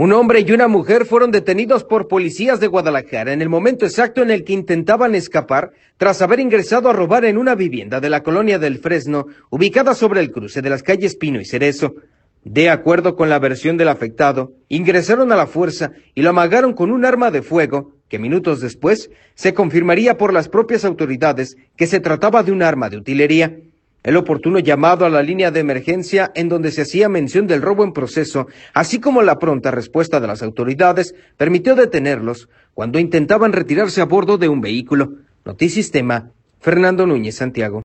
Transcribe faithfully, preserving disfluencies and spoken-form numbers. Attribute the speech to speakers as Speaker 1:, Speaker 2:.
Speaker 1: Un hombre y una mujer fueron detenidos por policías de Guadalajara en el momento exacto en el que intentaban escapar tras haber ingresado a robar en una vivienda de la colonia del Fresno, ubicada sobre el cruce de las calles Pino y Cerezo. De acuerdo con la versión del afectado, ingresaron a la fuerza y lo amagaron con un arma de fuego, que minutos después se confirmaría por las propias autoridades que se trataba de un arma de utilería. El oportuno llamado a la línea de emergencia en donde se hacía mención del robo en proceso, así como la pronta respuesta de las autoridades, permitió detenerlos cuando intentaban retirarse a bordo de un vehículo. Notisistema, Fernando Núñez, Santiago.